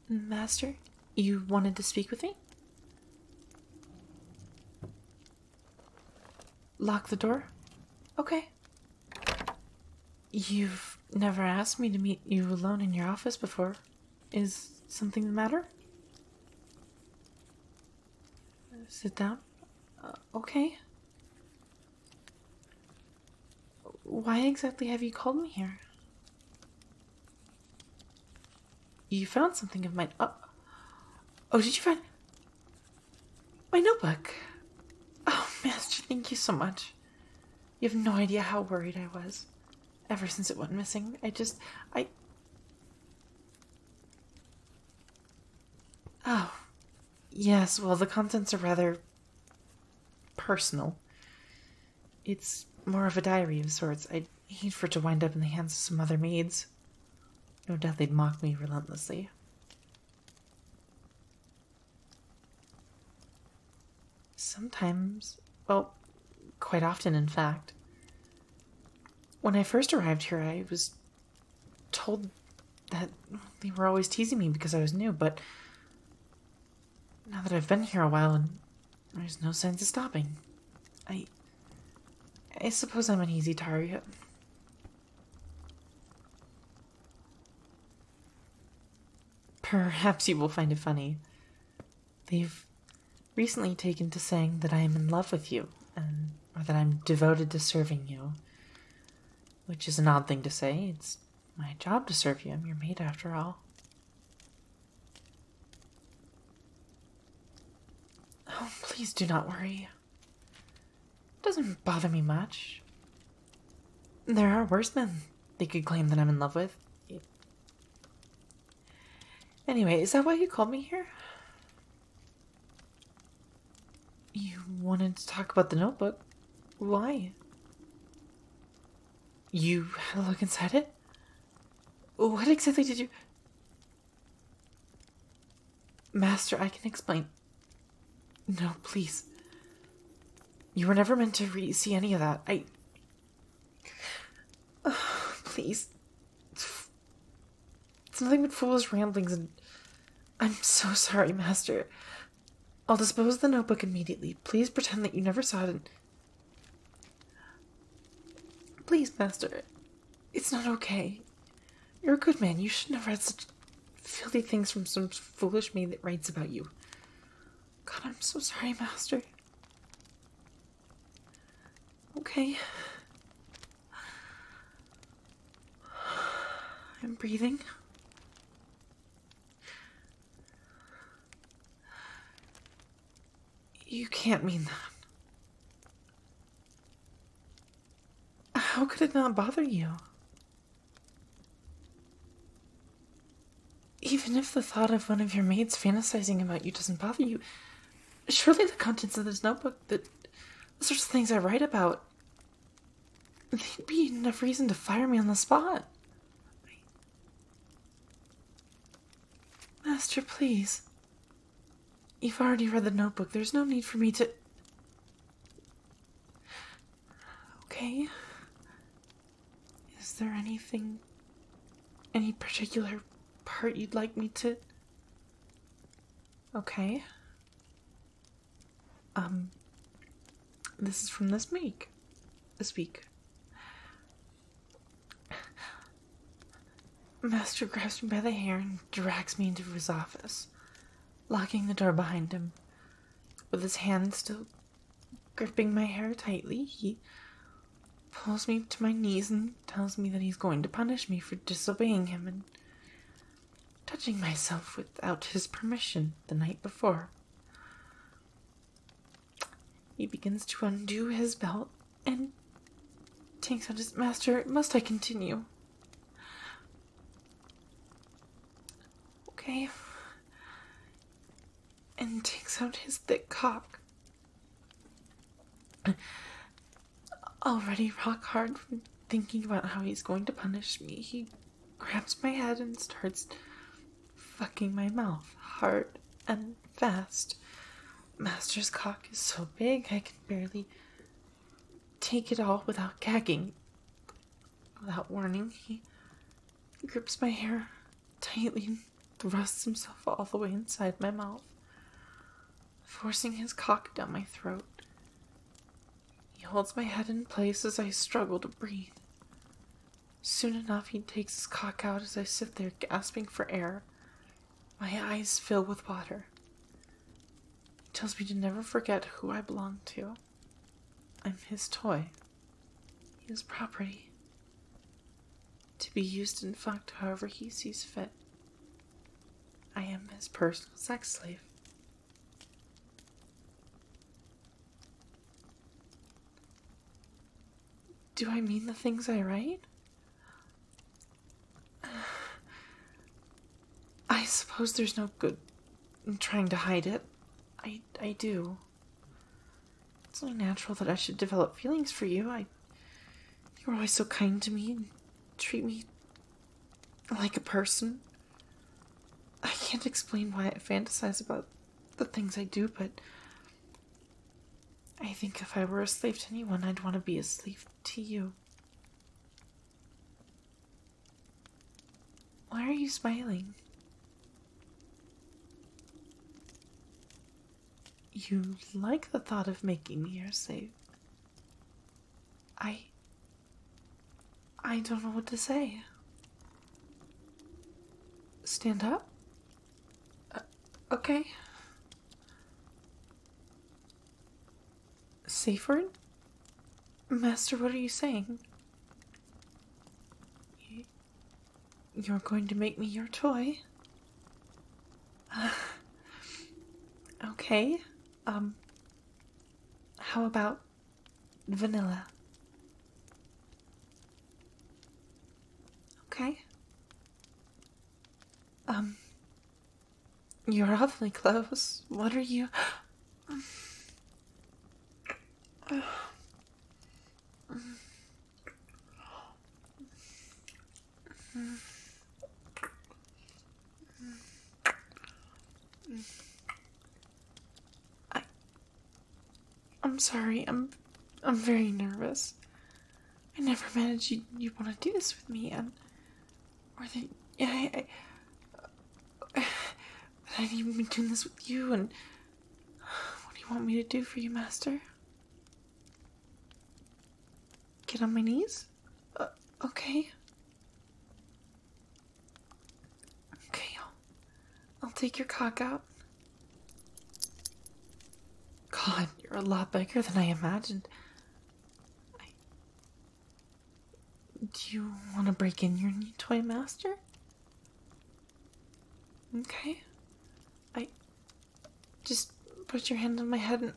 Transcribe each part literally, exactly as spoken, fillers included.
Master, you wanted to speak with me? Lock the door? Okay. You've never asked me to meet you alone in your office before. Is something the matter? Sit down. Uh, okay. Why exactly have you called me here? You found something of mine. Oh, oh did you find my notebook? Oh, Master, thank you so much. You have no idea how worried I was. Ever since it went missing, I just, I... Oh, yes, well, the contents are rather personal. It's more of a diary of sorts. I'd hate for it to wind up in the hands of some other maids. No doubt they'd mock me relentlessly. Sometimes, well, quite often, in fact. When I first arrived here, I was told that they were always teasing me because I was new, but now that I've been here a while and there's no signs of stopping, I... I suppose I'm an easy target. Perhaps you will find it funny. They've recently taken to saying that I am in love with you, and or that I'm devoted to serving you. Which is an odd thing to say. It's my job to serve you. I'm your maid after all. Oh, please do not worry. It doesn't bother me much. There are worse men they could claim that I'm in love with. Anyway, is that why you called me here? You wanted to talk about the notebook. Why? You had a look inside it? What exactly did you... Master, I can explain. No, please. You were never meant to re- see any of that. I... Oh, please. It's nothing but foolish ramblings, and I'm so sorry, Master. I'll dispose of the notebook immediately. Please pretend that you never saw it and... Please, Master. It's not okay. You're a good man. You shouldn't have read such filthy things from some foolish maid that writes about you. God, I'm so sorry, Master. Okay. I'm breathing. You can't mean that. How could it not bother you? Even if the thought of one of your maids fantasizing about you doesn't bother you, surely the contents of this notebook, the, the sorts of things I write about, they'd be enough reason to fire me on the spot. Master, please. You've already read the notebook. There's no need for me to... Okay. Is there anything... any particular part you'd like me to... Okay. Um... This is from this week. This week. Master grabs me by the hair and drags me into his office, locking the door behind him. With his hand still gripping my hair tightly, he pulls me to my knees and tells me that he's going to punish me for disobeying him and touching myself without his permission the night before. He begins to undo his belt and takes out his... Master, must I continue? Okay. And takes out his thick cock. Already rock hard from thinking about how he's going to punish me, he grabs my head and starts fucking my mouth hard and fast. Master's cock is so big I can barely take it all without gagging. Without warning, he grips my hair tightly and thrusts himself all the way inside my mouth, forcing his cock down my throat. He holds my head in place as I struggle to breathe. Soon enough, he takes his cock out as I sit there gasping for air. My eyes fill with water. He tells me to never forget who I belong to. I'm his toy, his property, to be used and fucked however he sees fit. I am his personal sex slave. Do I mean the things I write? I suppose there's no good in trying to hide it. I, I do. It's only natural that I should develop feelings for you. I, you were always so kind to me and treat me like a person. I can't explain why I fantasize about the things I do, but I think if I were a slave to anyone, I'd want to be a slave to you. Why are you smiling? You like the thought of making me your slave. I... I don't know what to say. Stand up? Uh, okay. Safe word? Master, what are you saying? You're going to make me your toy? Uh, okay. Um, how about vanilla? Okay. Um, you're awfully close. What are you... I... I'm sorry. I'm... I'm very nervous. I never imagined you, you'd want to do this with me, and... Or that... Yeah, I... I that I'd even been doing this with you, and... What do you want me to do for you, Master? Get on my knees? Uh, okay. Okay, I'll... I'll take your cock out. God, you're a lot bigger than I imagined. I... Do you want to break in your new toy, Master? Okay. I... Just put your hand on my head and...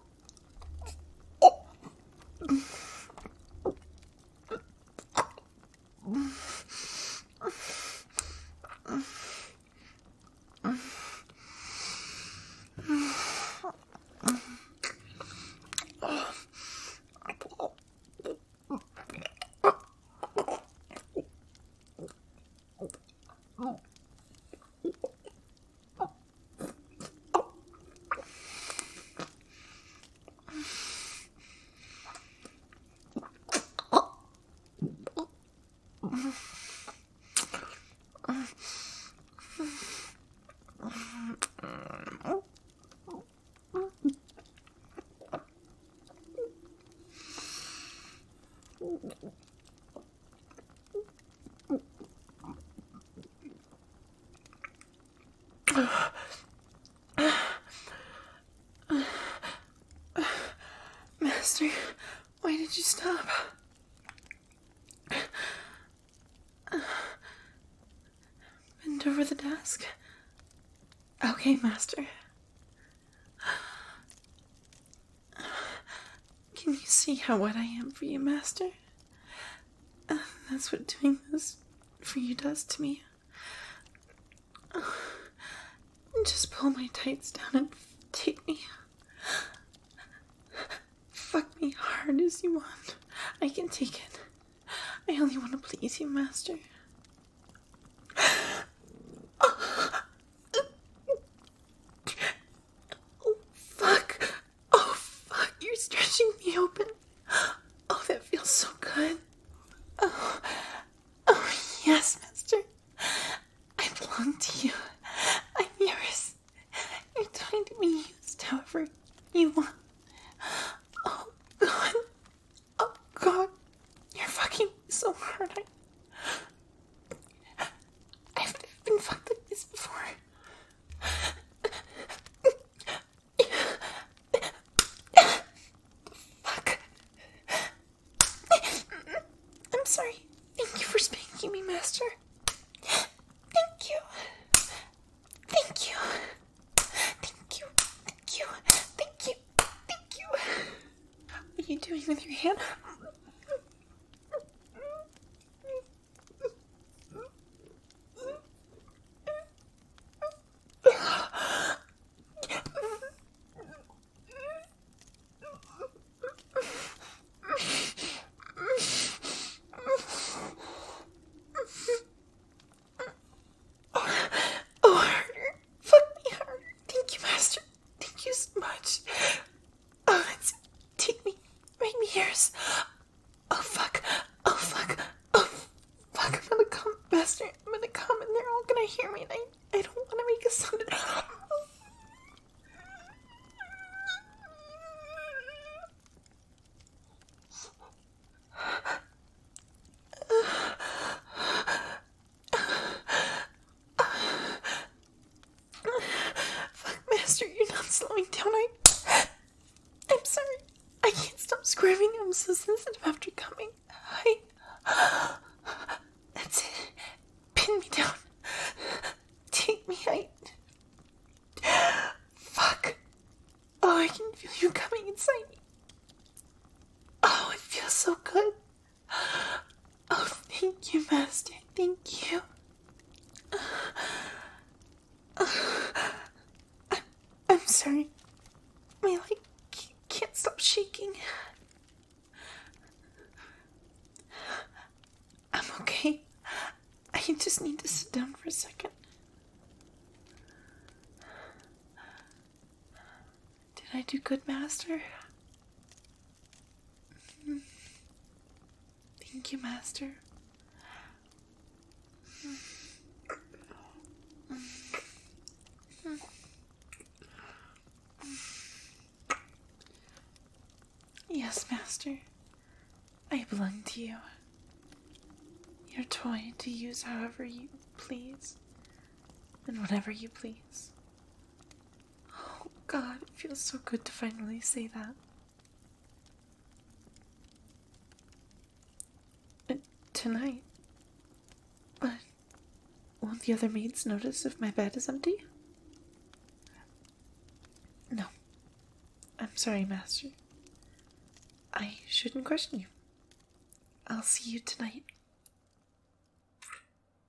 Master, why did you stop? Bend over the desk. Okay, Master. Can you see how wet I am for you, Master? Uh, that's what doing this for you does to me. Uh, just pull my tights down and take me. Fuck me hard as you want. I can take it. I only want to please you, Master. Oh, fuck. Oh, fuck. You're stretching me open. Oh, that feels so good. Oh, oh yes, Master. I belong to you. you want? Oh, God. Oh, God. You're fucking so hard. I, I've been fucked like this before. Fuck. I'm sorry. Thank you for spanking me, Master. Thank you. Thank you. Thank you. Thank you. Thank you. Thank you. What are you doing with your hand? Oh, harder. Fuck me harder. Thank you, Master. Thank you so much. Oh, it's... Take me. Make me yours. Oh, fuck. Oh, fuck. Oh, fuck. I'm gonna come, Master. I'm gonna come and they're all gonna hear me and I, I don't want to make a sound. Fuck, Master, you're not slowing down. I... I'm sorry. I can't stop screaming. I'm so sensitive after coming. I... That's it. Pin me down. Take me. I... Fuck. Oh, I can feel you coming inside me. Oh, it feels so good. Oh, thank you, Master. Thank you. I'm, I'm sorry. My leg can't stop shaking. I'm okay. I just need to sit down for a second. Did I do good, Master? Thank you, Master. Yes, Master. I belong to you. Your toy to use however you please. And whatever you please. Oh, God, it feels so good to finally say that. Uh, tonight. But won't the other maids notice if my bed is empty? No. I'm sorry, Master. I shouldn't question you. I'll see you tonight